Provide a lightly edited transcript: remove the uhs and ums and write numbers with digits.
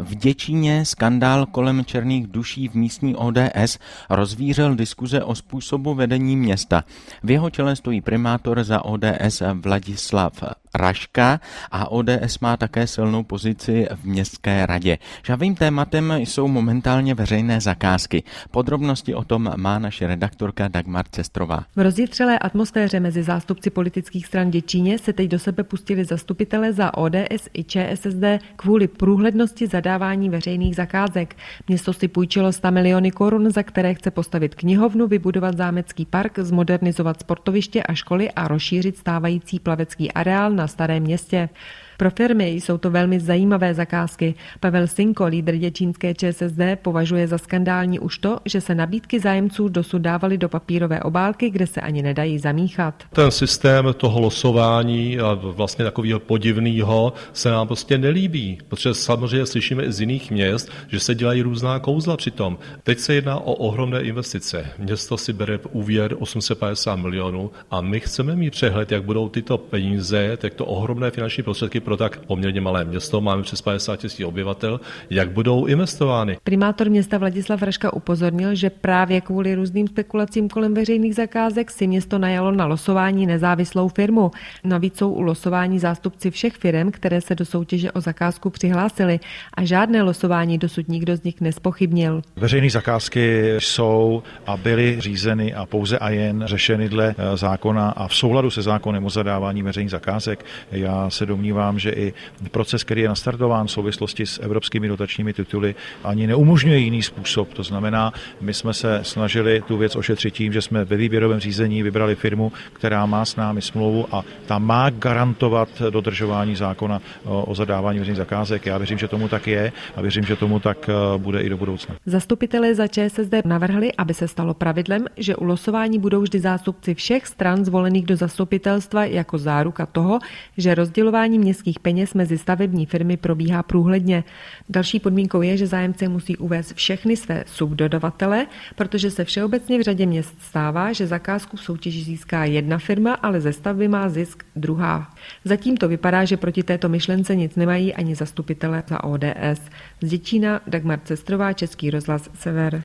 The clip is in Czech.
V Děčíně skandál kolem černých duší v místní ODS rozvířil diskuze o způsobu vedení města. V jeho čele stojí primátor za ODS Vladislav Raška a ODS má také silnou pozici v městské radě. Žhavým tématem jsou momentálně veřejné zakázky. Podrobnosti o tom má naše redaktorka Dagmar Cestrová. V rozjitřelé atmosféře mezi zástupci politických stran Děčíně se teď do sebe pustili zastupitelé za ODS i ČSSD kvůli průhlednosti zadávání veřejných zakázek. Město si půjčilo 100 miliony korun, za které chce postavit knihovnu, vybudovat zámecký park, zmodernizovat sportoviště a školy a rozšířit stávající plavecký areál na Starém Městě. Pro firmy jsou to velmi zajímavé zakázky. Pavel Sinko, lídr děčínské ČSSD, považuje za skandální už to, že se nabídky zájemců dosud dávaly do papírové obálky, kde se ani nedají zamíchat. Ten systém toho losování a vlastně takového podivného se nám prostě nelíbí, protože samozřejmě slyšíme i z jiných měst, že se dělají různá kouzla přitom. Teď se jedná o ohromné investice. Město si bere úvěr 850 milionů a my chceme mít přehled, jak budou tyto peníze, tyto ohromné finanční prostředky pro tak poměrně malé město, máme přes 50 000 obyvatel, jak budou investovány. Primátor města Vladislav Raška upozornil, že právě kvůli různým spekulacím kolem veřejných zakázek si město najalo na losování nezávislou firmu. Navíc jsou u losování zástupci všech firem, které se do soutěže o zakázku přihlásily a žádné losování dosud nikdo z nich nespochybnil. Veřejné zakázky jsou a byly řízeny a pouze a jen řešeny dle zákona a v souladu se zákonem o zadávání veřejných zakázek. Já se domnívám, že i proces, který je nastartován v souvislosti s evropskými dotačními tituly, ani neumožňuje jiný způsob. To znamená, my jsme se snažili tu věc ošetřit tím, že jsme ve výběrovém řízení vybrali firmu, která má s námi smlouvu a ta má garantovat dodržování zákona o zadávání veřejných zakázek. Já věřím, že tomu tak je a věřím, že tomu tak bude i do budoucna. Zastupitelé za ČSSD navrhli, aby se stalo pravidlem, že u losování budou vždy zástupci všech stran zvolených do zastupitelstva jako záruka toho, že rozdělování městských peněz mezi stavební firmy probíhá průhledně. Další podmínkou je, že zájemce musí uvést všechny své subdodavatele, protože se všeobecně v řadě měst stává, že zakázku v soutěži získá jedna firma, ale ze stavby má zisk druhá. Zatím to vypadá, že proti této myšlence nic nemají ani zastupitelé za ODS. Z Děčína Dagmar Cestrová, Český rozhlas Sever.